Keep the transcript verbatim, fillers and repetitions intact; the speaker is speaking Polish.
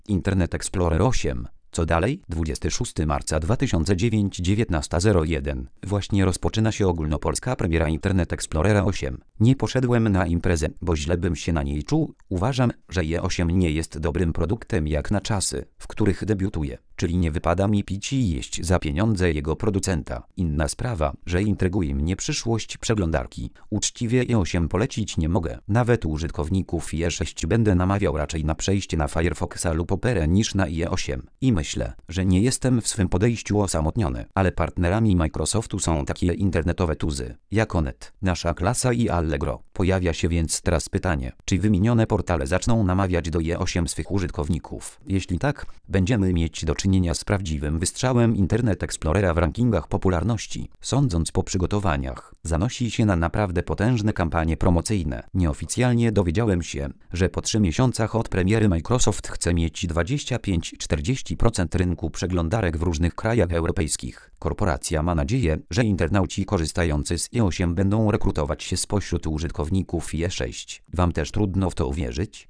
Internet Explorer osiem. Co dalej? dwudziestego szóstego marca dwa tysiące dziewiątego, dziewiętnasta zero jeden. Właśnie rozpoczyna się ogólnopolska premiera Internet Explorera osiem. Nie poszedłem na imprezę, bo źle bym się na niej czuł. Uważam, że je osiem nie jest dobrym produktem jak na czasy, w których debiutuje. Czyli nie wypada mi pić i jeść za pieniądze jego producenta. Inna sprawa, że intryguje mnie przyszłość przeglądarki. Uczciwie je osiem polecić nie mogę. Nawet użytkowników je sześć będę namawiał raczej na przejście na Firefoxa lub Operę niż na je osiem. I myślę, że nie jestem w swym podejściu osamotniony. Ale partnerami Microsoftu są takie internetowe tuzy, jak Onet, Nasza Klasa i Allegro. Pojawia się więc teraz pytanie, czy wymienione portale zaczną namawiać do je osiem swych użytkowników? Jeśli tak, będziemy mieć do czynienia z prawdziwym wystrzałem Internet Explorera w rankingach popularności. Sądząc po przygotowaniach, zanosi się na naprawdę potężne kampanie promocyjne. Nieoficjalnie dowiedziałem się, że po trzech miesiącach od premiery Microsoft chce mieć dwadzieścia pięć do czterdziestu procent rynku przeglądarek w różnych krajach europejskich. Korporacja ma nadzieję, że internauci korzystający z je osiem będą rekrutować się spośród użytkowników je sześć. Wam też trudno w to uwierzyć?